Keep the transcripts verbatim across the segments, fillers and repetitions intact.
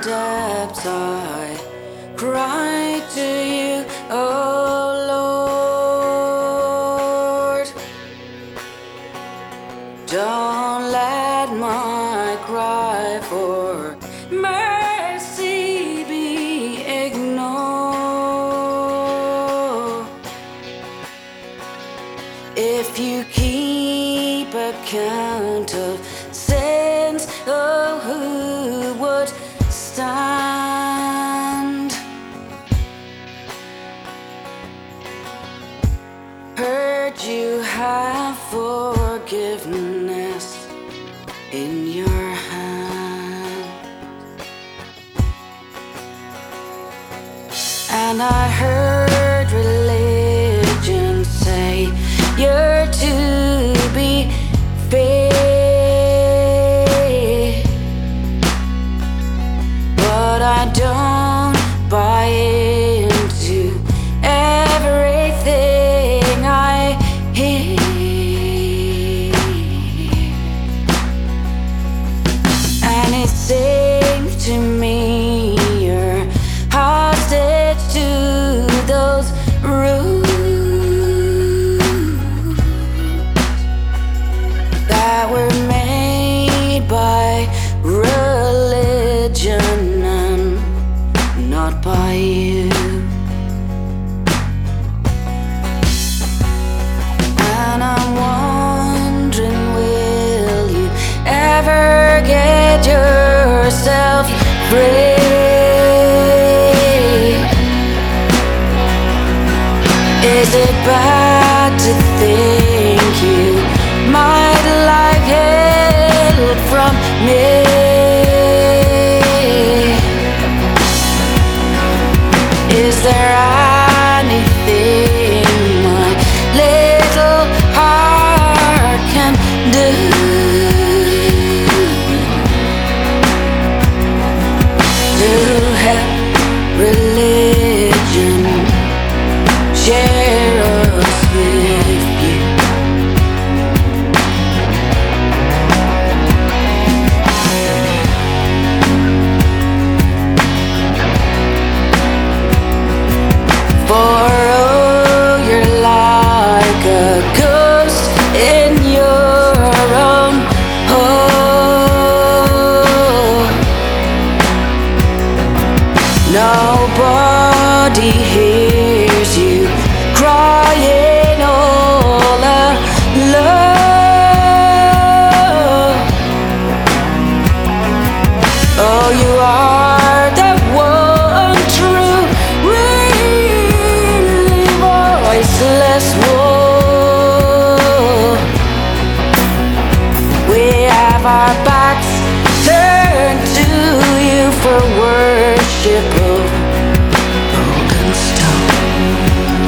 depths I cry to you, oh Lord. Don't let my cry for mercy be ignored. If you keep account of sins, oh, who would stand? Heard you have forgiveness in your hand, and I heard religion say you're to be free, but I don't buy into everything I hear. And it seems to me you're hostage to those rules that were made by religion and not by you. And I'm wondering, will you ever get yourself free? Is it bad to think you might like help from me? Is there anything my little heart can do to help religion share us with you? For oh, you're like a ghost in your own home. Nobody hears you crying all alone. Oh, you are the one true, really voiceless wolf. We have our backs turned to you for worship of broken stone.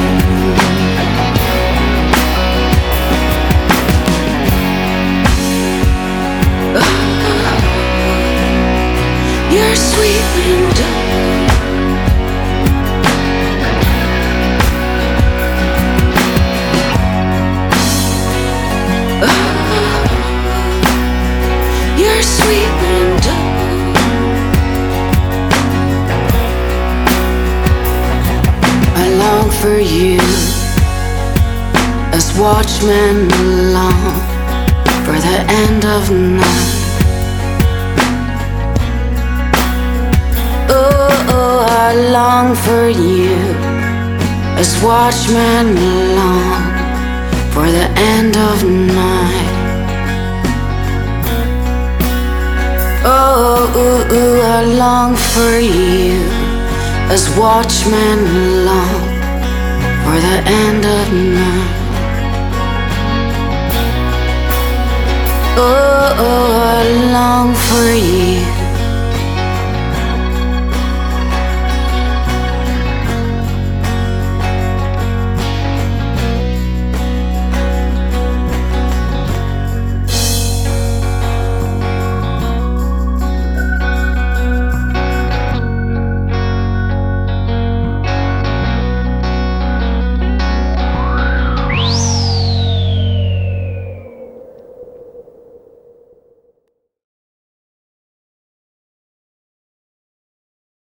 You're sweet wind, you're sweet wind. I long for you as watchmen long for the end of night. Oh, oh, I long for you as watchmen long for the end of night. Oh, ooh, ooh, I long for you as watchmen long for the end of night. Oh, oh, I long for you